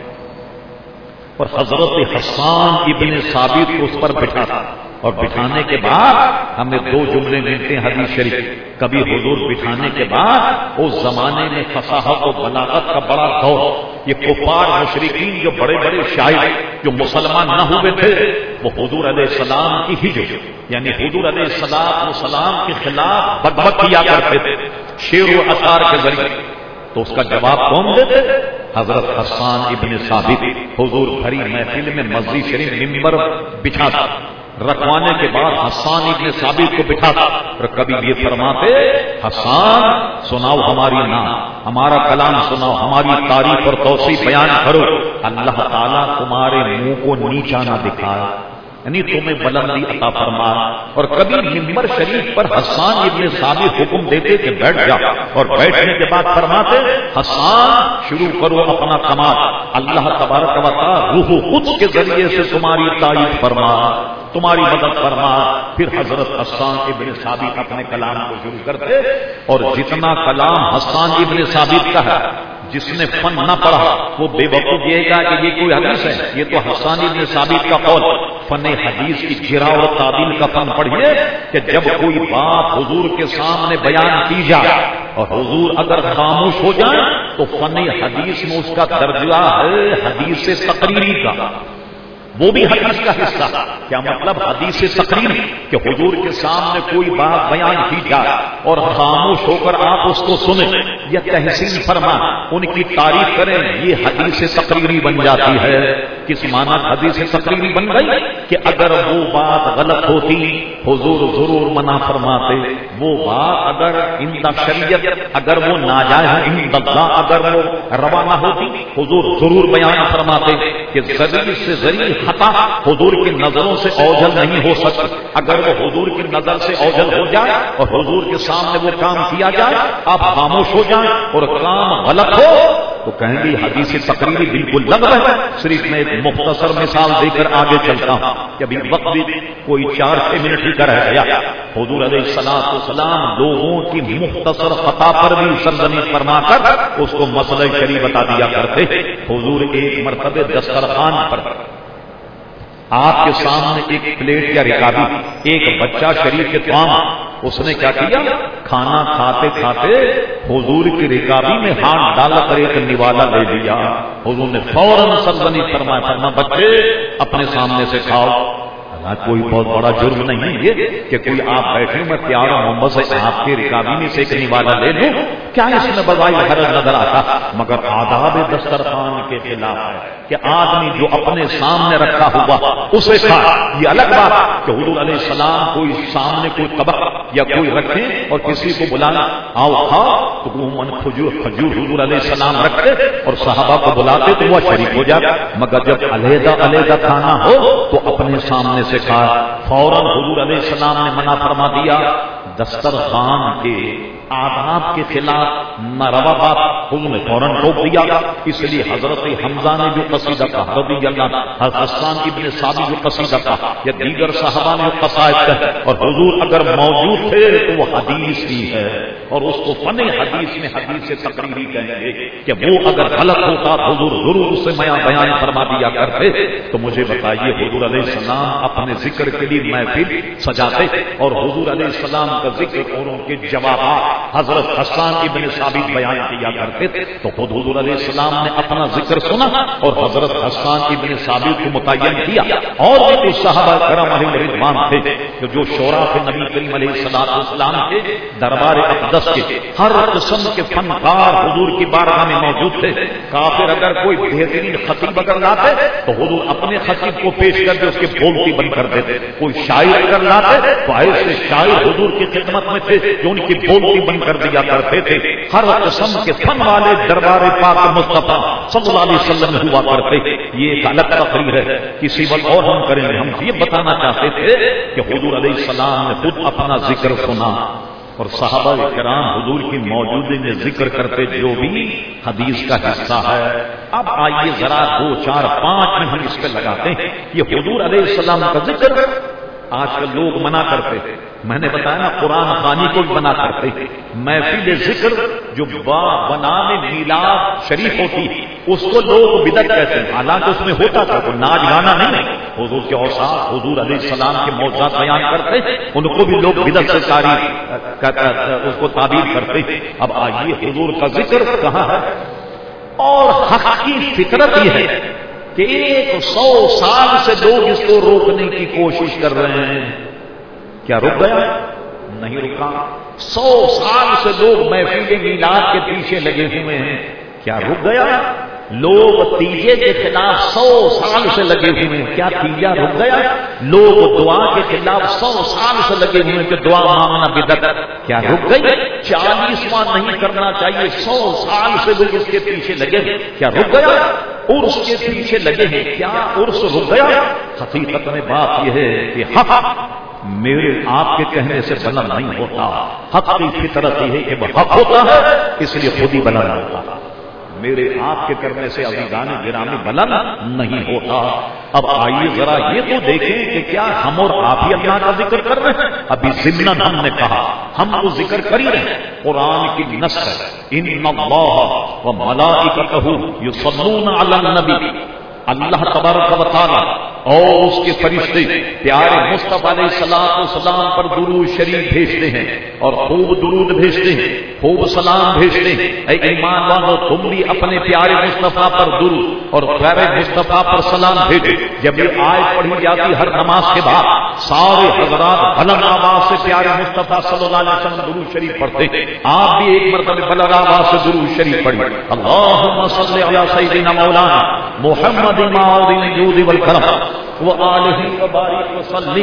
اور حضرت حسان ابن ثابت کو اس پر بٹھاتا، اور بٹھانے کے بعد ہمیں دو جملے ملتے ہیں حدیث شریف. کبھی حضور بٹھانے کے بعد اس زمانے میں فصاحت و بلاغت کا بڑا دور، یہ کفار مشرکین جو بڑے بڑے شاعر جو مسلمان نہ ہوئے تھے وہ حضور علیہ السلام کی ہجر یعنی حضور علیہ السلام کے خلاف بغبغ کیا کرتے تھے شعر و اشعار کے ذریعے. تو اس کا جواب کون دیتے؟ حضرت حسان ابن ثابت. حضور بھری محفل میں مسجد شریف منبر بچھاتا، رکھوانے کے بعد حسان ابن ثابت کو بٹھاتا اور کبھی یہ فرماتے حسان سناؤ ہماری نام، ہمارا کلام سناؤ، ہماری تعریف اور توصیف بیان کرو، اللہ تعالیٰ تمہارے منہ کو نیچا نہ دکھائے، یعنی تمہیں بلندی عطا فرما. اور کبھی منبر شریف پر حسان ابن ثابت حکم دیتے کہ بیٹھ جا، اور بیٹھنے کے بعد فرماتے حسان شروع کرو اپنا کمال، اللہ تبارک و تعالی روح القدس کے ذریعے سے تمہاری تعریف فرما، تمہاری مدد فرما. پھر حضرت حسان ابن ثابت اپنے کلام کو شروع کرتے، اور جتنا کلام حسان ابن ثابت کا ہے جس نے فن نہ پڑھا وہ بے وقوف یہ گا کہ یہ کوئی حدیث ہے، یہ تو حسان ابن ثابت کا قول. فن حدیث کی جرا اور تعبیر کا فن پڑھیے کہ جب کوئی بات حضور کے سامنے بیان کی جائے اور حضور اگر خاموش ہو جائے تو فن حدیث میں اس کا درجہ ہے حدیث تقریری کا، وہ بھی حدیث کا حصہ. کیا مطلب حدیث تقریر؟ کہ حضور کے سامنے کوئی بات بیان کی جائے اور خاموش ہو کر آپ اس کو سنیں یا تحسین فرما ان کی تعریف کریں، یہ حدیث تقریری بن جاتی ہے. کس معنی حدیث تقریری بن گئی؟ کہ اگر وہ بات غلط ہوتی حضور ضرور منع فرماتے، وہ بات اگر عند شریعت اگر وہ ناجائز عند اللہ اگر وہ روا نہ ہوتی حضور ضرور بیان فرماتے کہ ذریعے سے ذریعے خطا حضور کی نظروں سے اوجھل نہیں ہو سکتا. اگر وہ حضور کی نظر سے اوجھل ہو جائے اور حضور کے سامنے وہ کام کیا جائے آپ خاموش ہو جائیں اور کام غلط ہو تو کہیں گے حدیث تقریری بالکل لگ رہا ہے. صرف میں ایک مختصر مثال دے کر آگے چلتا ہوں کہ ابھی وقت بھی کوئی چار چھ منٹ ہی کا رہ گیا. حضور علیہ الصلوۃ والسلام لوگوں کی مختصر خطا پر بھی سرزنش فرما کر اس کو مسئلہ شریع بتا دیا کرتے. حضور ایک مرتبہ دسترخوان پر آپ کے سامنے ایک پلیٹ یا رکابی ایک بچہ شریف کے طعام، اس نے کیا کیا کھانا کھاتے کھاتے حضور کی رکابی میں ہاتھ ڈال کر ایک نوالا لے لیا. حضور نے فوراً سرزنش فرمایا فرما بچے اپنے سامنے سے کھاؤ. کوئی بہت بڑا جرم نہیں ہے یہ کہ کوئی آپ بیٹھے میں پیار محمد سے آپ کے رکابی میں سے ایک نوالا لے لوں، کیا اس میں بظاہر حرج نظر آتا؟ مگر آداب دسترخوان کے خلاف ہے کہ آدمی جو اپنے سامنے رکھا ہوا اسے کھا. یہ الگ بات کہ حضور علیہ السلام کوئی سامنے کوئی طبق یا کوئی رکھے اور کسی کو بلانا آؤ کھاؤ تو وہ کھجور کھجور حضور علیہ السلام رکھتے اور صحابہ کو بلاتے تو وہ شریک ہو جاتا. مگر جب علیحدہ علیحدہ کھانا ہو تو اپنے سامنے سے کھا. فوراً حضور علیہ السلام نے منع فرما دیا. دسترخوان کے آداب کے خلاف ناروا بات حضور نے فوراً روک دیا. اس لیے حضرت حمزہ نے جو قصیدہ کہا رضی اللہ حضرت حسان ابن ثابت جو قصیدہ کہا یا دیگر صحابہ نے قصائد کہے اور حضور اگر موجود تھے تو وہ حدیث ہی ہے اور اس کو فن حدیث میں حدیث تقریری کہیں گے کہ وہ اگر غلط ہوتا حضور ضرور اس سے میں بیان فرما دیا کرتے. تو مجھے بتائیے حضور علیہ السلام اپنے ذکر کے لیے محفل سجاتے اور حضور علیہ السلام کا ذکر اور ان کے جوابات حضرت حسان ابن ثابت بیان کیا کرتے تھے تو خود حضور علیہ السلام نے اپنا ذکر سنا اور حضرت حسان ابن ثابت کو متعین کیا. اور بھی صحابہ کرام علیہ رضوان تھے کہ جو شورا تھے نبی کریم علیہ السلام کے دربار اقدس کے ہر قسم کے فنکار حضور کی بارگاہ میں موجود تھے. کافر اگر کوئی بہترین خطیب اگر لاتے تو حضور اپنے خطیب کو پیش کر کے اس کے بولتی بند کر دیتے. کوئی شاعر اگر لاتے تو ایسے شاعر حضور کی خدمت میں تھے جو ان کی بولتی بند کر دیا کرتے تھے. ہر قسم کے فن والے دربار پاک مصطفیٰ صلی اللہ علیہ وسلم ہوا کرتے. یہ ایک الگ تقریر ہے, کسی وقت اور ہم کریں گے. ہم یہ بتانا چاہتے تھے کہ حضور علیہ السلام نے خود اپنا ذکر سنا اور صحابہ کرام حضور کی موجودگی میں ذکر کرتے جو بھی حدیث کا حصہ ہے. اب آئیے ذرا دو چار پانچ میں ہم اس پہ لگاتے ہیں. یہ حضور علیہ السلام کا ذکر آج کل لوگ منع کرتے تھے. میں نے بتایا نا قرآن خوانی کو بھی منع کرتے تھے. محفل ذکر جو با بنام میلاد شریف ہوتی اس کو لوگ بدعت کہتے ہیں. حالانکہ اس میں ہوتا تھا وہ ناچ گانا نہیں, حضور کے اوصاف حضور علیہ السلام کے معجزات بیان کرتے ان کو بھی لوگ بدعت سے تعریف اس کو تعبیر کرتے. اب آئیے حضور کا ذکر کہاں ہے اور حق کی فطرت یہ ہے کہ ایک سو سال سے لوگ اس کو روکنے کی کوشش کر رہے ہیں. کیا رک گیا؟ نہیں رکا. سو سال سے لوگ محفل میلاد کے پیچھے لگے ہوئے ہیں. کیا رک گیا؟ لوگ تیجے کے خلاف سو سال سے لگے ہوئے ہیں. کیا تیجا رک گیا؟ لوگ دعا کے خلاف سو سال سے لگے ہوئے ہیں کہ دعا مانگنا بدعت. کیا رک گئی؟ چالیسواں نہیں کرنا چاہیے. سو سال سے لوگ اس کے پیچھے لگے ہیں. کیا رک گیا؟ عرس کے پیچھے لگے ہیں. کیا عرس رک گیا؟ حقیقت میں بات یہ ہے کہ حق میرے آپ کے کہنے سے بلند نہیں ہوتا. حق کی فطرت یہ ہے کہ وہ حق ہوتا ہے اس لیے خود ہی بلند ہوتا. میرے آپ کے کرنے سے عزیزان گرامی بلند نہیں ہوتا. اب آئیے ذرا یہ تو دیکھیں کہ کیا ہم اور آپ ہی اللہ کا ذکر کر رہے ہیں؟ ابھی ضمن ہم نے کہا ہم وہ ذکر کر ہی رہے ہیں. قرآن کی نص ہے ان اللہ و ملائکتہ یصلون علی النبی. اللہ تبارک و تعالی اور اس کے فرشتے پیارے مصطفیٰ علیہ الصلوۃ والسلام پر درود شریف بھیجتے ہیں اور خوب درود بھیجتے ہیں, خوب سلام بھیجتے ہیں. اے ایمان والو تم بھی اپنے پیارے مصطفیٰ پر درود اور پیارے مصطفیٰ پر سلام بھیجو. جب یہ آیت پڑھی جاتی ہر نماز کے بعد سارے حضرات بلند آواز سے پیارے مصطفیٰ صلی اللہ علیہ وسلم درود شریف پڑھتے ہیں. آپ بھی ایک مرتبہ بلند آواز سے درود شریف پڑھیں. اللہم صل علی سیدنا مولانا محمد معظم الجود والکرم وآلہ وبارک وسلم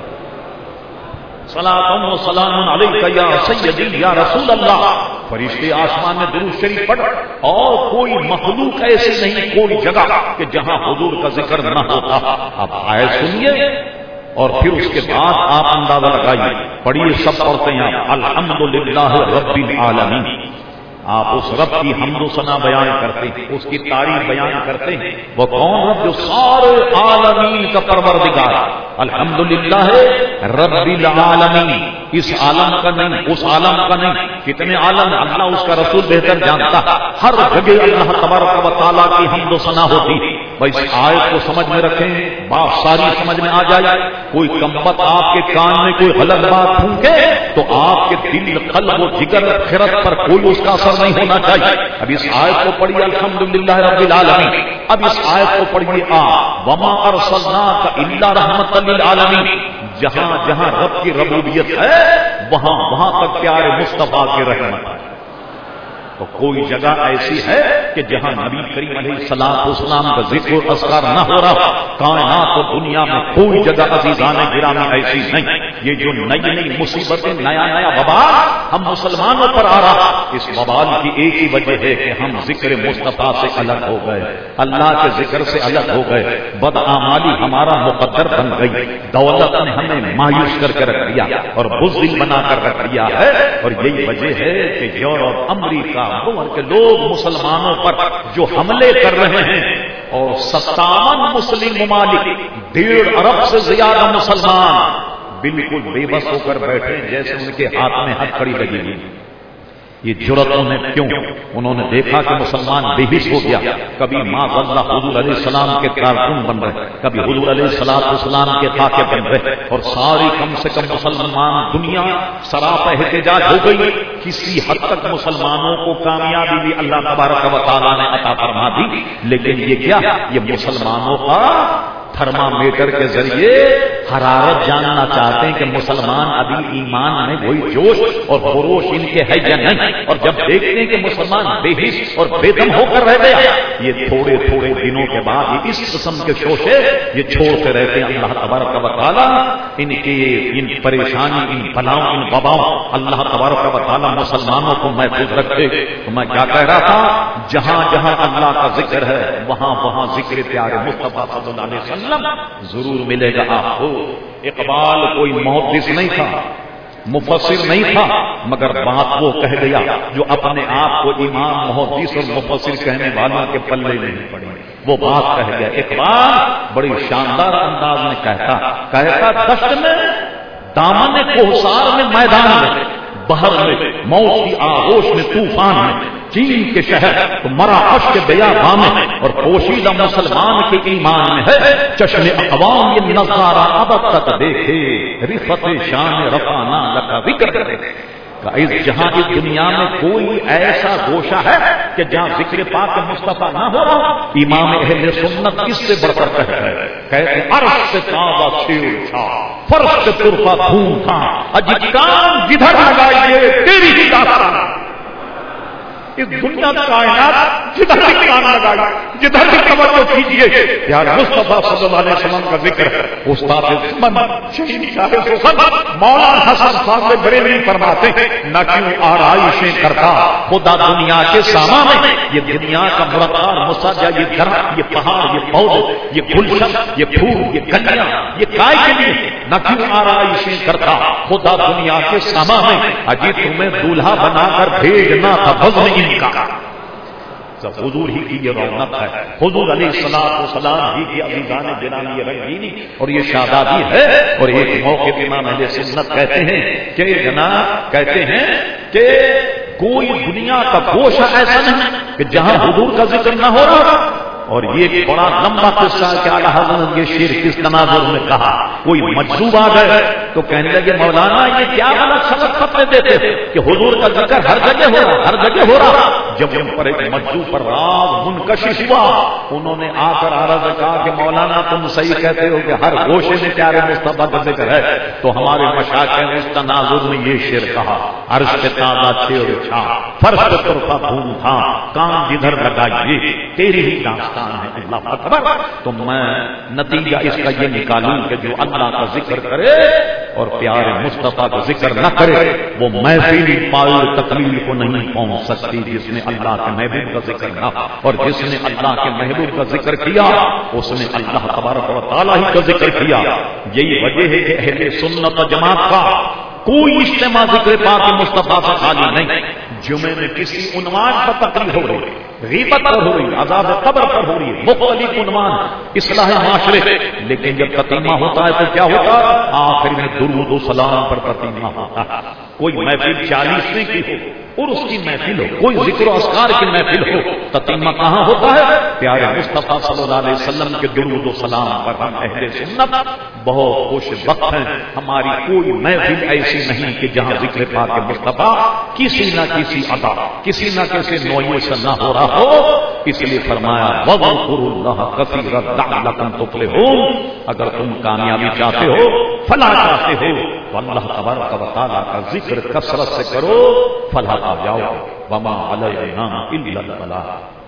صلاۃ و سلام علیک یا سیدی یا رسول اللہ. فرشتے آسمان میں درود شریف پڑھ اور کوئی مخلوق ایسی نہیں, کوئی جگہ کہ جہاں حضور کا ذکر نہ ہوتا. اب آئے سنیے اور پھر اس کے بعد آپ اندازہ لگائیے. پڑھیے سب پڑھتے ہیں آپ الحمدللہ رب العالمین. آپ اس رب کی حمد و ثنا بیان کرتے ہیں, اس کی تعریف بیان کرتے ہیں. وہ کون رب جو سارے عالمین کا پروردگار. الحمدللہ رب العالمین. اس عالم کا نہیں, اس عالم کا نہیں. کتنے عالم اللہ اس کا رسول بہتر جانتا. ہر جگہ اللہ تبارک و تعالیٰ کی حمد و ثنا ہوتی ہے. بھائی اس آیت کو سمجھ میں رکھیں, بات ساری سمجھ میں آ جائے. کوئی کمبت آپ کے کان میں کوئی غلط بات پھونکے تو آپ کے دل قلب و جگر خرد پر کوئی اس کا اثر نہیں ہونا چاہیے. اب اس آیت کو پڑھیے الحمدللہ رب العالمین. اب اس آیت کو پڑھیے آپ وما ارسلناک الا رحمۃ للعالمین. جہاں جہاں رب کی ربوبیت ہے وہاں وہاں تک پیارے مصطفیٰ کی رحمت ہے. تو کوئی جگہ ایسی ہے کہ جہاں نبی کریم علیہ السلام والسلام کا ذکر و اذکار نہ ہو رہا. کائنات و دنیا میں کوئی جگہ عزیزان گرامی ایسی نہیں. یہ جو نئی نئی مصیبتیں, نیا نیا وبال ہم مسلمانوں پر آ رہا, اس وبال کی ایک ہی وجہ ہے کہ ہم ذکر مصطفیٰ سے الگ ہو گئے, اللہ کے ذکر سے الگ ہو گئے. بدعمالی ہمارا مقدر بن گئی. دولت نے ہمیں مایوس کر کے رکھ دیا اور بزدل بنا کر رکھ دیا ہے. اور یہی وجہ ہے کہ یورپ, امریکہ کے لوگ مسلمانوں پر جو حملے کر رہے ہیں اور ستاون مسلم ممالک, ڈیڑھ ارب سے زیادہ مسلمان بالکل بے بس ہو کر بیٹھے جیسے ان کے ہاتھ میں ہتھکڑی لگی ہوئی. یہ جرأت انہیں کیوں؟ انہوں نے دیکھا کہ مسلمان بے حس ہو گیا، کبھی ماں اللہ حضور علیہ السلام کے کارکن بن رہے، کبھی حضور علیہ السلام کے خاکے بن رہے، اور ساری کم سے کم مسلمان دنیا سراپا احتجاج ہو گئی۔ کسی حد تک مسلمانوں کو کامیابی بھی اللہ تبارک و تعالیٰ نے عطا فرما دی، لیکن یہ کیا؟ یہ مسلمانوں کا تھرمامیٹر کے ذریعے حرارت جاننا چاہتے ہیں کہ مسلمان ابھی ایمان میں وہی جوش اور خروش ان کے ہے یا نہیں، اور جب دیکھتے ہیں کہ مسلمان بے حس اور بے دم ہو کر رہ گیا، یہ تھوڑے تھوڑے دنوں کے بعد یہ اس قسم کے شوشے یہ چھوڑتے رہتے ہیں۔ اللہ تبارک و تعالیٰ ان کی ان پریشانی، ان بلاؤں، ان وباؤں اللہ تبارک و تعالیٰ مسلمانوں کو محفوظ رکھے۔ تو میں کیا کہہ رہا تھا، جہاں جہاں اللہ کا ذکر ہے وہاں وہاں ذکر پیارے مصطفیٰ صلی اللہ علیہ وسلم ضرور ملے گا آپ کو۔ اقبال کوئی محدث نہیں تھا، مفسر نہیں تھا، مگر بات وہ کہہ گیا جو اپنے آپ کو امام، محدث اور مفسر کہنے والوں کے پلے نہیں پڑی، وہ بات کہہ گیا۔ اقبال بڑی شاندار انداز میں کہتا کہتا دشت میں، دامن کوہسار میں، میدان میں، بہر میں، موت کی آغوش میں، طوفان میں، چین کے شہر تو مرا خش کے بیاباں میں، اور پوشیدہ مسلمان کے ایمان میں ہے چشم اقوام یہ نظارہ اب تک دیکھے، رفت شان رفانا لکا ذکر کرے۔ اس جہاں اس دنیا میں کوئی ایسا گوشہ ہے کہ جہاں ذکر پاک مصطفیٰ نہ ہو رہا، امام اہل سنت کس سے بڑھ کر کہتا ہے، کہتے عرش سے تازہ چھیڑ چھا، فرش سے طرفہ خون تھا، اجی کام جدھر لگائیے تیری ہی داستان۔ اس دنیا کائنات جدھر بھی کام لگائی، جدھر بھی توجہ کیجیے، یار مصطفیٰ صلی اللہ علیہ وسلم کا ذکر ہے۔ استاد زمن شہید شاہ سخن مولانا حسن صاحب بریلوی فرماتے ہیں، نہ کیوں آرائشیں کرتا خدا دنیا کے سامان میں، یہ دنیا کا مرقع مساجہ، یہ درخت، یہ پہاڑ، یہ پودے، یہ گلشن، یہ پھول، یہ کلیاں، یہ کائے کے لیے نہ کیوں آرائشیں کرتا خدا دنیا کے سامان میں، اجی تمہیں دولہا بنا کر بھیجنا تھا بزم کا۔ حضور ہی کی یہ رونق ہے، حضور علیہ الصلوۃ والسلام ہی کی عزیزان جنان یہ رنگینی اور یہ شادابی ہے۔ اور ایک موقع پہ امام اہل سنت کہتے ہیں کہ جناب کہتے ہیں کہ کوئی دنیا کا گوشہ ایسا نہیں کہ جہاں حضور کا ذکر نہ ہو رہا۔ اور یہ ایک بڑا لمبا قصہ ہے کہ اعلیٰ حضرت یہ شعر کس تناظر میں کہا، کوئی مجذوب آ گئے تو کہنے لگے مولانا یہ کیا غلط سبق فتوے دیتے تھے کہ حضور کا ذکر ہر جگہ ہو رہا، ہر جگہ ہو رہا۔ جب ان پر ایک مجذوب پر راز منکشف ہوا، انہوں نے آ کر عرض کہا کہ مولانا تم صحیح کہتے ہو کہ ہر گوشے میں پیارے مصطفیٰ کا ذکر ہے، تو ہمارے مشائخ نے اس تناظر میں یہ شعر کہا، عرش پہ تازہ چھیڑ چھا، فرش پہ طرفہ خون تھا، کام جدھر لگائیے تیری ہی داستان ہے۔ اللہ اکبر۔ تو میں نتیجہ اس کا یہ نکالوں کہ جو اللہ کا ذکر کرے اور پیارے مصطفیٰ کا ذکر نہ کرے وہ محفل پائے تقلیل کو نہیں پہنچ سکتی۔ جس نے اللہ کے محبوب کا ذکر نہ اور جس نے اللہ کے محبوب کا ذکر کیا اس نے اللہ تبارک و تعالیٰ ہی کا ذکر کیا۔ یہی وجہ ہے کہ اہل سنت و جماعت کا کوئی اجتماع ذکر پاک مصطفیٰ سے خالی نہیں۔ جمعے میں کسی عنوان پر تقریر ہو رہی، غیبت پر ہو رہی، عذاب قبر پر ہو رہی ہے، مختلف عنوان اصلاح معاشرے، لیکن جب تتیمہ ہوتا ہے تو کیا ہوتا ہے؟ آخر میں درود و سلام پر تتیمہ ہوتا ہے۔ کوئی محفل چالیسویں کی ہو اور اس کی محفل ہو، کوئی ذکر و اذکار کی محفل ہو، تتیمہ کہاں ہوتا ہے؟ پیارے مصطفیٰ صلی اللہ علیہ وسلم کے درود و سلام پر۔ ہم اہل سنت بہت خوش وقت ہیں، ہماری کوئی محفل ایسی نہیں کہ جہاں ذکر پاک مصطفیٰ کسی نہ کسی ادا، کسی نہ کسی نوعیت سے نہ ہو رہا ہو۔ اس لیے فرمایا وَاذْكُرُوا اللَّهَ كَثِيرًا لَعَلَّكُمْ تُفْلِحُونَ۔ اگر تم کامیابی چاہتے ہو، فلاح چاہتے ہو تو اللہ تبارک و تعالیٰ کا ذکر کثرت سے کرو، فلاح پا جاؤ۔ وَمَا عَلَيْنَا إِلَّا الْبَلَاغُ۔